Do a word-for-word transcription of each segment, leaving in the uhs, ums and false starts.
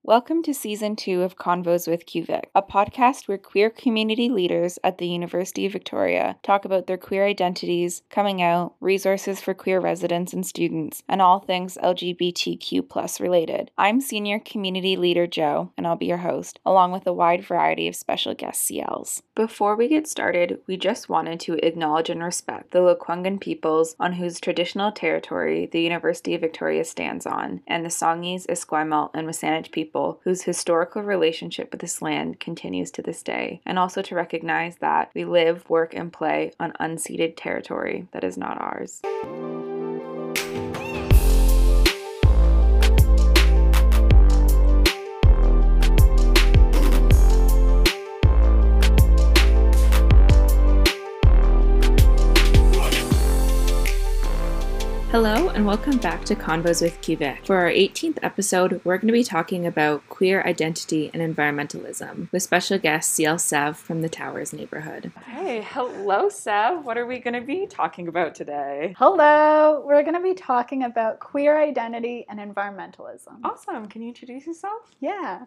Welcome to Season two of Convos with Q Vic, a podcast where queer community leaders at the University of Victoria talk about their queer identities, coming out, resources for queer residents and students, and all things L G B T Q plus related. I'm Senior Community Leader Joe, and I'll be your host, along with a wide variety of special guest C Ls. Before we get started, we just wanted to acknowledge and respect the Lekwungen peoples on whose traditional territory the University of Victoria stands on, and the Songhees, Esquimalt, and Wasanich people whose historical relationship with this land continues to this day, and also to recognize that we live, work, and play on unceded territory that is not ours. Hello and welcome back to Convos with Q Vic. For our eighteenth episode, we're going to be talking about queer identity and environmentalism with special guest C L Sev from the Towers neighborhood. Hey, hello Sev. What are we going to be talking about today? Hello. We're going to be talking about queer identity and environmentalism. Awesome. Can you introduce yourself? Yeah.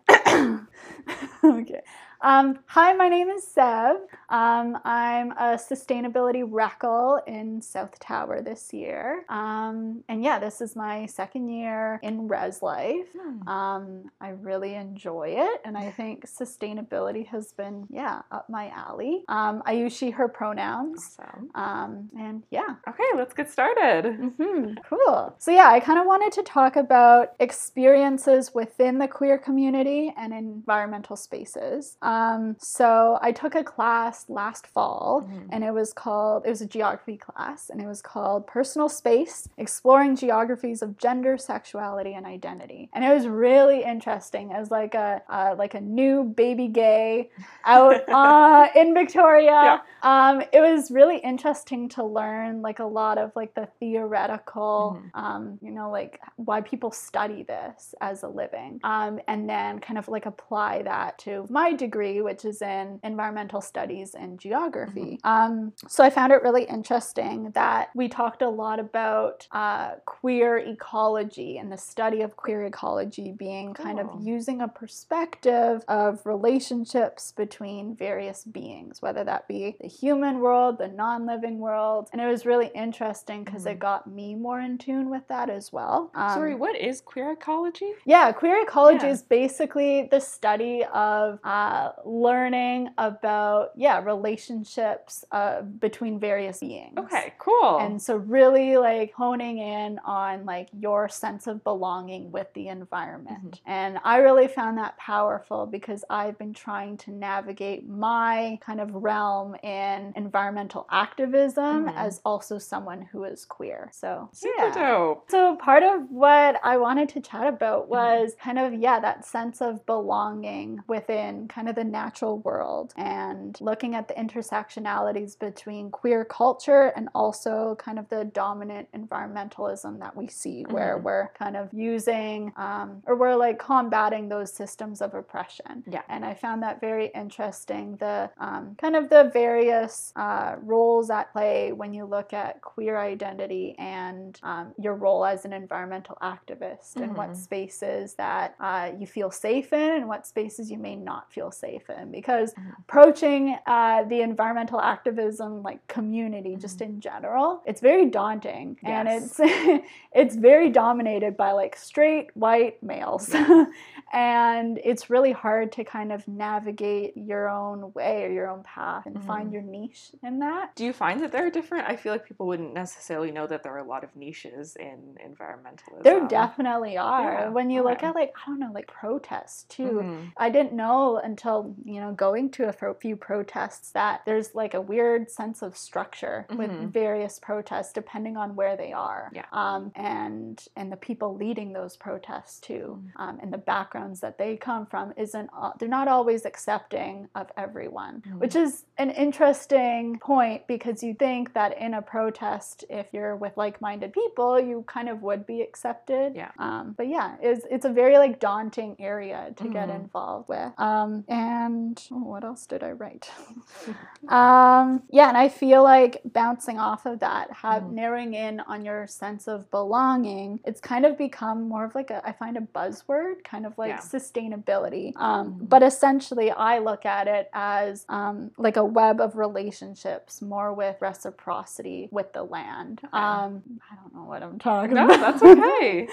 Okay. Um, hi, my name is Sev. Um, I'm a sustainability recal in South Tower this year. Um, and yeah, this is my second year in Res Life. Hmm. Um, I really enjoy it, and I think sustainability has been, yeah, up my alley. Um, I use she, her pronouns. Awesome. Um, and yeah. Okay, let's get started. Mm-hmm. Cool. So yeah, I kind of wanted to talk about experiences within the queer community and environmental spaces. Um, so I took a class last fall, mm-hmm. and it was called, it was a geography class, and it was called Personal Space, Exploring Geographies of Gender, Sexuality, and Identity. And it was really interesting as like a, uh, like a new baby gay out uh, in Victoria. Yeah. Um, it was really interesting to learn like a lot of like the theoretical, mm-hmm. um, you know, like why people study this as a living, um, and then kind of like apply that to my degree, which is in environmental studies and geography. Mm-hmm. Um, so I found it really interesting that we talked a lot about uh, queer ecology and the study of queer ecology being cool. kind of using a perspective of relationships between various beings, whether that be the human world, the non-living world. And it was really interesting because mm-hmm. it got me more in tune with that as well. Um, Sorry, what is queer ecology? Yeah, queer ecology yeah. is basically the study of uh, learning about, yeah, relationships uh, between various beings. Okay, cool. And so really like honing in on like your sense of belonging with the environment. Mm-hmm. And I really found that powerful because I've been trying to navigate my kind of realm in environmental activism mm-hmm. as also someone who is queer. So super yeah. dope. So part of what I wanted to chat about was mm-hmm. kind of, yeah, that sense of belonging within kind of the natural world and looking at the intersectionalities between queer culture and also kind of the dominant environmentalism that we see where mm-hmm. we're kind of using um, or we're like combating those systems of oppression. Yeah. And I found that very interesting, the um, kind of the various uh, roles at play when you look at queer identity and um, your role as an environmental activist mm-hmm. and what spaces that uh, you feel safe in and what spaces you may not feel safe in, because mm-hmm. approaching uh, the environmental activism like community mm-hmm. just in general, it's very daunting. Yes. And it's it's very dominated by like straight white males. Yeah. And it's really hard to kind of navigate your own way or your own path and mm-hmm. find your niche in that. Do you find that there are different? I feel like people wouldn't necessarily know that there are a lot of niches in environmentalism. There definitely are. Yeah. When you okay. look at like, I don't know, like protests too. Mm-hmm. I didn't know until, you know, going to a few protests that there's like a weird sense of structure mm-hmm. with various protests depending on where they are. Yeah. Um, and, and the people leading those protests too. Mm-hmm. Um, and the backgrounds that they come from isn't, uh, they're not always accepting of everyone, mm-hmm. which is an interesting point because you think that in a protest, if you're with like-minded people, you kind of would be accepted. Yeah. Um, but yeah, it's, it's a very like daunting area to mm-hmm. get involved with. Um, and oh, what else did I write? um, yeah, and I feel like bouncing off of that, have mm-hmm. narrowing in on your sense of belonging, it's kind of become more of like a, I find a buzzword, kind of like Yeah. sustainability. Um, Mhm. But essentially, I look at it as um, like a web of relationships, more with reciprocity with the land. Okay. Um, I don't know what I'm talking No, about. that's okay.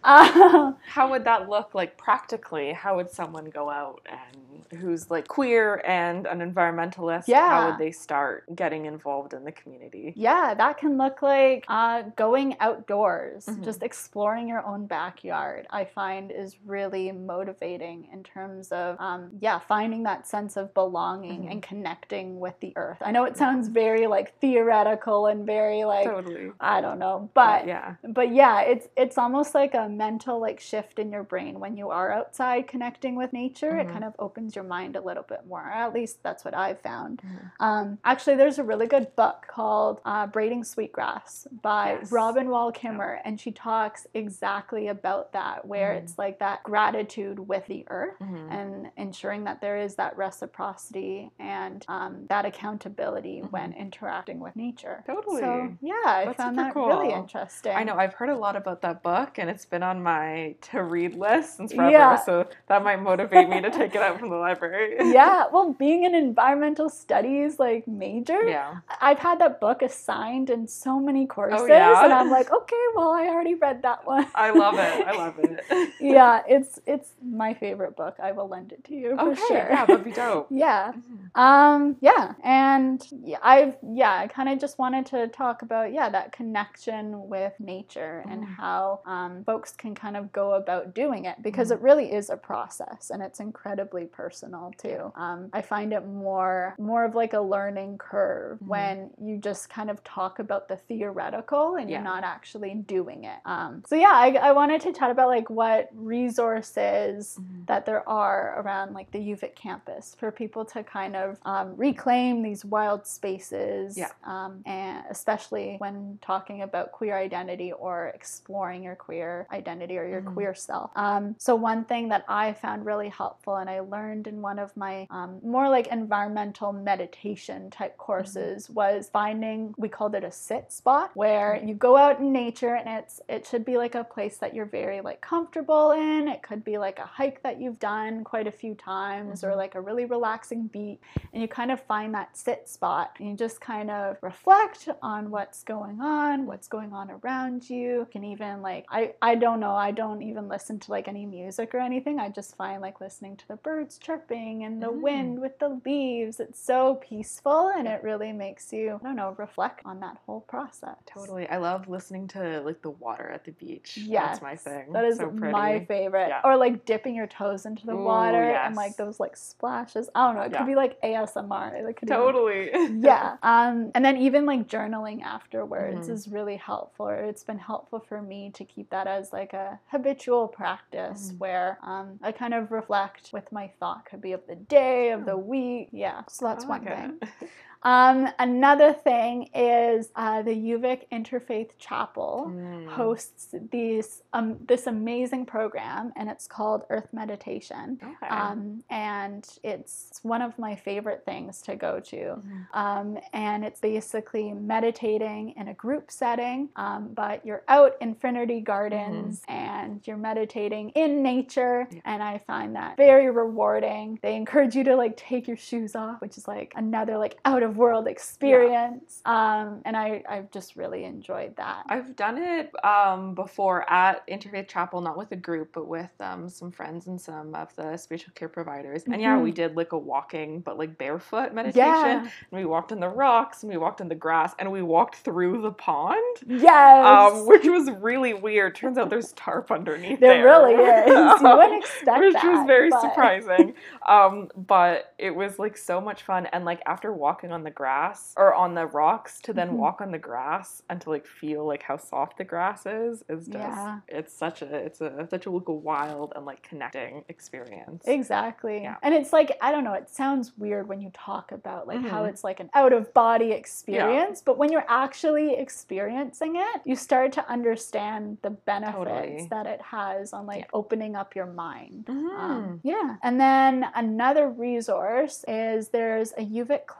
uh, How would that look like practically? How would someone go out and who's like queer and an environmentalist? How Yeah. would they start getting involved in the community? Yeah, that can look like uh, going outdoors, Mhm. just exploring your own backyard, I find is really motivating in terms of, um, yeah, finding that sense of belonging Mhm. and connecting with the earth. I know it sounds very like theoretical and very like, Totally. I don't know, But but yeah. but yeah, it's it's almost like a mental like shift in your brain when you are outside connecting with nature. Mhm. It kind of opens your mind a little bit more. At least that's what I've found. Mhm. Um, actually, there's a really good book called uh, Braiding Sweetgrass by Yes. Robin Wall Kimmer, and she talks exactly about that, where Mhm. it's like that gratitude with the earth Mhm. and ensuring that there is that reciprocity and um, that accountability Mhm. when interacting with nature. Totally. So yeah, I That's found super that really cool. interesting. I know, I've heard a lot about that book, and it's been on my to-read list since forever, Yeah. so that might motivate me to take it out from the library. Yeah, well, being an environmental studies like major, Yeah. I've had that book assigned in so many courses, yeah? and I'm like, okay, well, I already read that one. I love it. I love it. Yeah, it's it's my favorite book. I will lend it to you for Okay, sure. yeah, that'd be dope. Yeah. Mhm. Um, yeah, and yeah, I've yeah, I kind of just wanted to talk about yeah that connection with nature and Mhm. how um, folks can kind of go about doing it because Mhm. it really is a process and it's incredibly personal too. Um, I find it more more of like a learning curve Mhm. when you just kind of talk about the theoretical and Yeah. you're not actually doing it. Um, so yeah, I, I wanted to chat about like what resources Mhm. that there are around like the U V I C campus for people to kind of um, reclaim these wild spaces, Yeah. um, and especially when talking about queer identity or exploring your queer identity or your Mhm. queer self. Um, so one thing that I found really helpful and I learned in one of my um, more like environmental meditation type courses Mm-hmm. was finding, we called it a sit spot, where you go out in nature and it's it should be like a place that you're very like comfortable in. It could be like a hike that you've done quite a few times, Mm-hmm. or like a really relaxing beat, and you kind of find that sit spot and you just kind of reflect on what's going on, what's going on around you. You can even like I I don't know, I don't even listen to like any music or anything. I just find like listening to the birds chirping and the Mm. wind with the leaves, it's so peaceful and Yeah. it really makes you, I don't know, reflect on that whole process. Totally. I love listening to like the water at the beach. Yes, That's my thing. that is so pretty. my favorite. Yeah. Or like dipping your toes into the Ooh, water yes. and like those like splashes. I don't know. It Yeah. could be like A S M R. It could even- Totally. yeah. Um, and then even like journaling afterwards Mhm. is really helpful. It's been helpful for me to keep that as like a habitual practice Mhm. where um, I kind of reflect with my thought. Could be of the day, of the Oh. week. Yeah. So that's I one like thing. it. Um, another thing is uh, the U V I C Interfaith Chapel Mm. hosts these um, this amazing program, and it's called Earth Meditation. Okay. Um, and it's one of my favorite things to go to. Mhm. Um, and it's basically meditating in a group setting, um, but you're out in Infinity Gardens and you're meditating in nature. Yeah. And I find that very rewarding. They encourage you to like take your shoes off, which is like another like out of world experience. Um, and I, I've just really enjoyed that. I've done it um, before at Interfaith Chapel, not with a group, but with um, some friends and some of the spiritual care providers. And yeah, Mhm. we did like a walking, but like barefoot meditation. Yeah. And we walked in the rocks, and we walked in the grass, and we walked through the pond. Yes. Um, which was really weird. Turns out there's tarp underneath There there. really is. You wouldn't expect which that. was very but- surprising. Um, but it was like so much fun. And like after walking on the grass or on the rocks to then Mhm. walk on the grass and to like feel like how soft the grass is is just Yeah. it's such a it's a such a like a wild and like connecting experience. Exactly. Yeah. And it's like, I don't know, it sounds weird when you talk about like how Mhm. it's like an out of body experience, but when you're actually experiencing it, you start to understand the benefits Totally. that it has on like Yeah. opening up your mind. Mhm. Um, yeah. And then another resource is there's a U V I C club called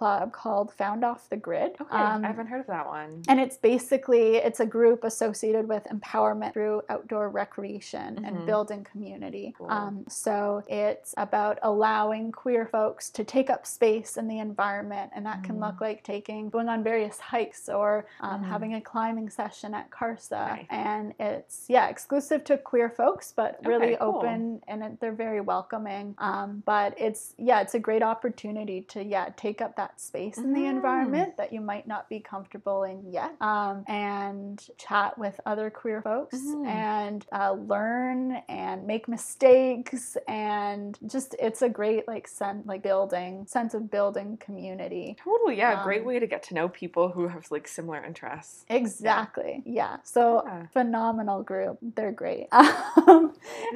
called Found Off the Grid. Okay, Um, I haven't heard of that one. And it's basically, it's a group associated with empowerment through outdoor recreation mm-hmm. and building community. Cool. Um, so it's about allowing queer folks to take up space in the environment, and that mm. can look like taking, going on various hikes or um, mm. having a climbing session at Carsa. Okay. And it's, yeah, exclusive to queer folks, but really okay, cool. open, and it, they're very welcoming. Um, but it's, yeah, it's a great opportunity to, yeah, take up that space mm. in the environment that you might not be comfortable in yet, um, and chat with other queer folks mm. and uh, learn and make mistakes, and just, it's a great, like, sen- like building, sense of building community. Totally, yeah, um, a great way to get to know people who have, like, similar interests. Exactly, yeah. yeah. So, yeah. phenomenal group. They're great. Um,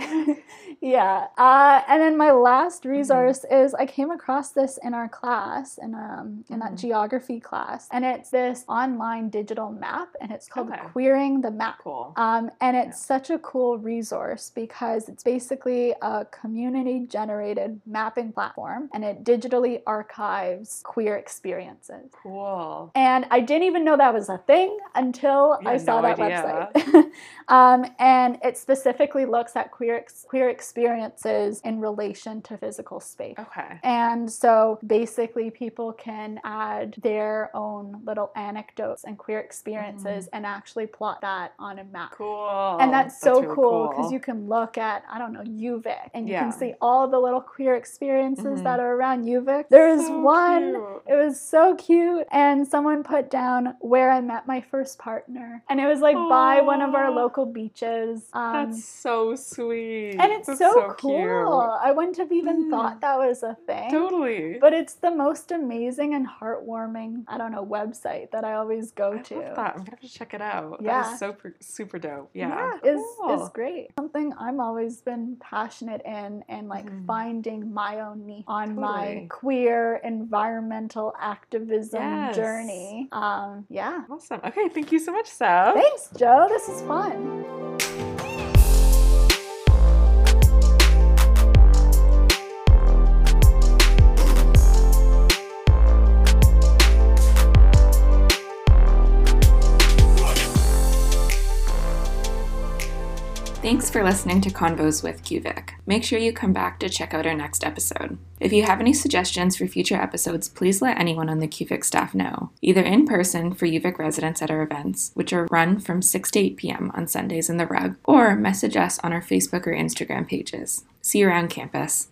yeah. Uh, and then my last resource mm-hmm. is I came across this in our class, in, um, in mm-hmm. that geography class, and it's this online digital map, and it's called okay. Queering the Map. Cool. Um, and it's yeah. such a cool resource because it's basically a community-generated mapping platform, and it digitally archives queer experiences. Cool. And I didn't even know that was a thing until I saw no that idea. website. um, and it specifically looks at queer ex- queer experiences in relation to physical space. Okay. And so basically people can add their own little anecdotes and queer experiences mm. and actually plot that on a map. Cool. And that's, that's so really cool because cool. you can look at, I don't know, U V I C, and you yeah. can see all the little queer experiences mm-hmm. that are around U V I C. There There is so one, cute. It was so cute, and someone put down where I met my first partner, and it was like Aww. By one of our local beaches. Um, That's so sweet. And it's That's so, so cool. Cute. I wouldn't have even mm. thought that was a thing. Totally. But it's the most amazing and heartwarming, I don't know, website that I always go I to. love that. I'm going to have to check it out. Yeah. That is super, super dope. Yeah. Yeah, cool. is is great. Something I've always been passionate in, and like mm. finding my own niche on totally. My queer environmental activism yes. journey. Um, yeah. Awesome. Okay, thank you so much, Sab. Thanks, Joe. This is fun. Thanks for listening to Convos with Q V I C. Make sure you come back to check out our next episode. If you have any suggestions for future episodes, please let anyone on the Q V I C staff know, either in person for U V I C residents at our events, which are run from six to eight p.m. on Sundays in the Rug, or message us on our Facebook or Instagram pages. See you around campus.